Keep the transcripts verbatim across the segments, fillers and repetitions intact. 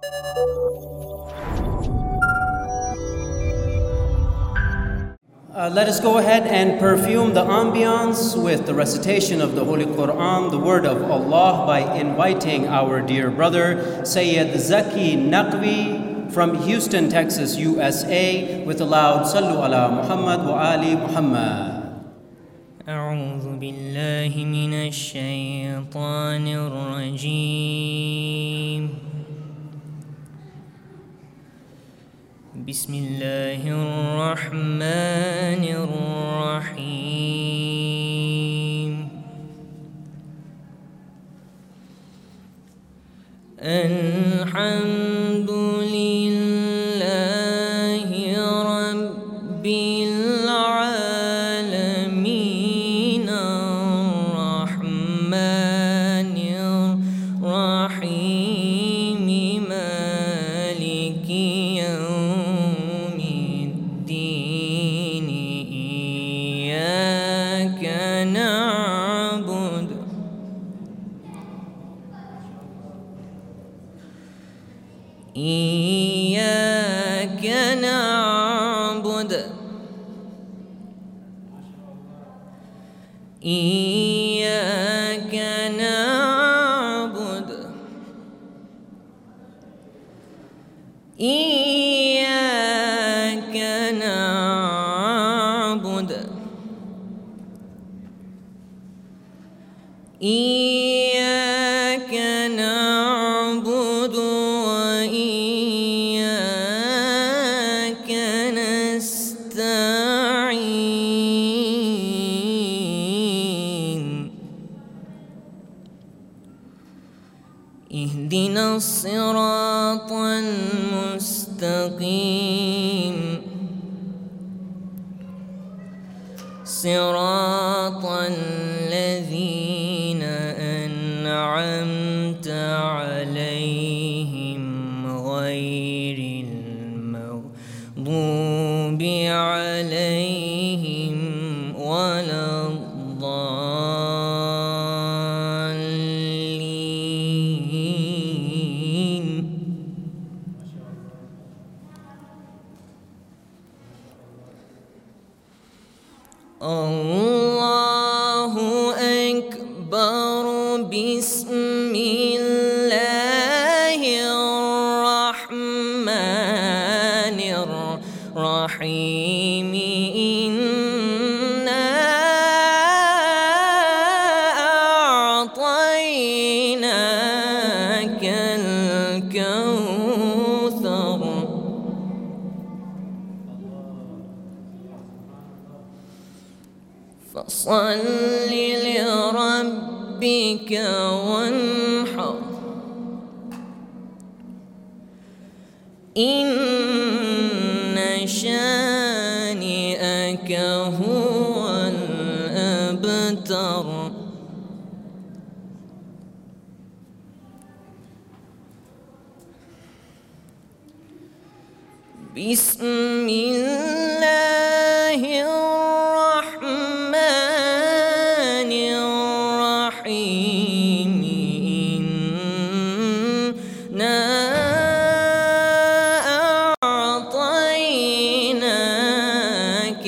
Uh, let us go ahead and perfume the ambiance with the recitation of the Holy Quran, the word of Allah, by inviting our dear brother Sayyid Zaki Naqvi from Houston, Texas, U S A, with a loud Sallu ala Muhammad wa ali Muhammad. أعوذ بالله من الشيطان الرجيم. بسم الله الرحمن الرحيم. الحمد لله رب العالمين الرحمن الرحيم مالك يوم الدين إياك نعبد إياك نعبد إياك نعبد إياك نعبد إياك نعبد وإياك نستعين. اهدنا الصراط المستقيم صراط الذين أنعمت عليهم غير المغضوب عليهم ولا الضالين. الله أكبر. بسم الله الرحمن الرحيم. إنا أعطيناك الكوثر فصل لربك وانحر. إن شانئك هو الأبتر. بسم الله الرحمن الرحيم. إنا أعطيناك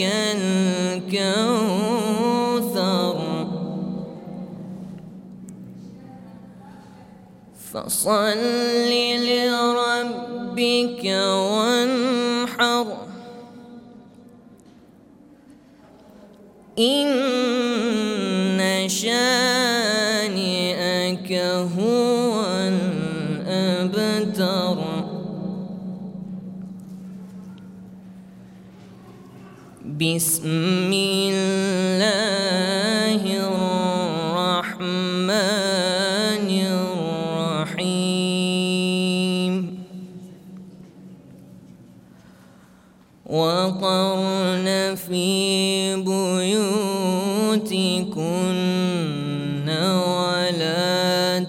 الكوثر فصل لربك وانحر. إن شانئك هو الأبتر. بسم الله الرحمن الرحيم. وقرن في بيوتكن ولا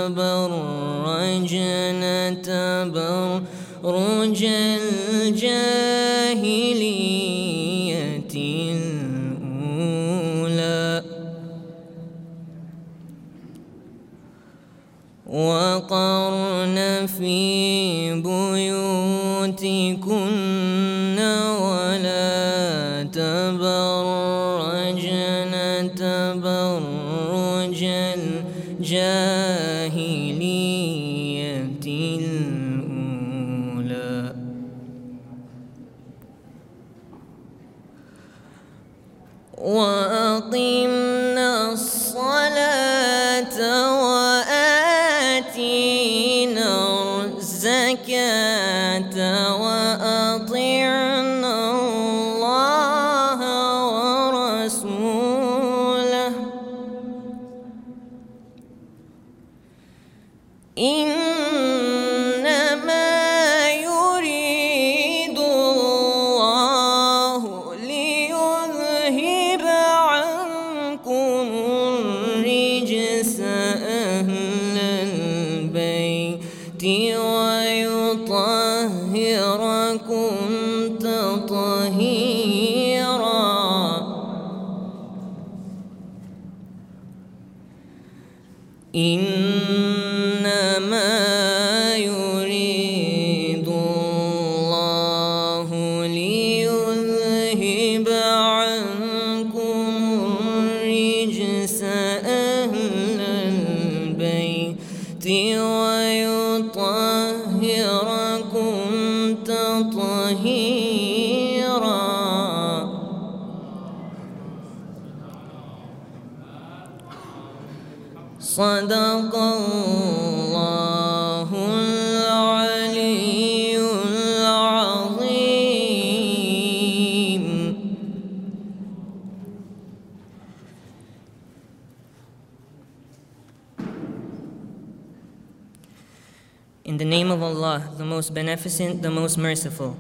تبرجن تبرج الجاهلية الأولى. وقرن في بيوتكن ولا تبرجن تبرج الجاهلية الأولى وأقمنا الصلاة وآتينا الزكاة وأطعنا الله ورسوله إنما يريد الله ليذهب عنكم الرجس أهل البيت ويطهركم تطهيرا إنما يريد الله ليذهب عنكم الرجس أهل البيت ويطهركم تطهيرا صدق الله العلي العظيم. In the name of Allah, the most beneficent, the most merciful.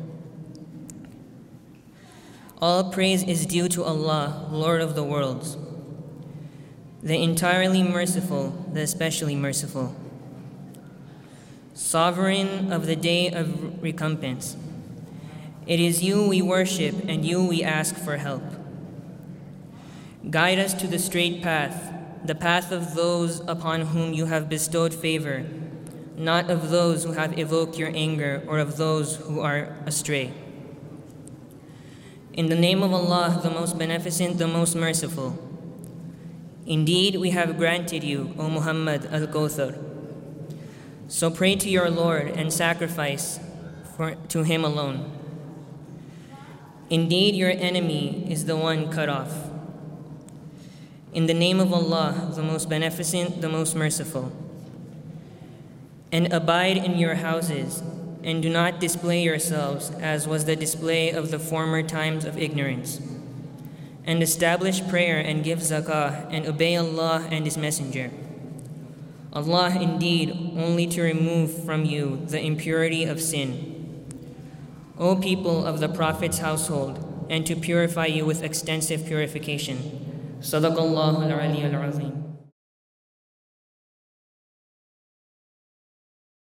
All praise is due to Allah, Lord of the worlds, the entirely merciful, the especially merciful, sovereign of the day of recompense. It is you we worship and you we ask for help. Guide us to the straight path, the path of those upon whom you have bestowed favor, not of those who have evoked your anger or of those who are astray. In the name of Allah, the most beneficent, the most merciful. Indeed, we have granted you, O Muhammad, al-Kawthar. So pray to your Lord and sacrifice for, to Him alone. Indeed, your enemy is the one cut off. In the name of Allah, the most beneficent, the most merciful. And abide in your houses, and do not display yourselves as was the display of the former times of ignorance. And establish prayer and give zakah and obey Allah and His Messenger. Allah indeed only to remove from you the impurity of sin. O people of the Prophet's household, and to purify you with extensive purification. Sadaqallahu al-Ali al-Azim.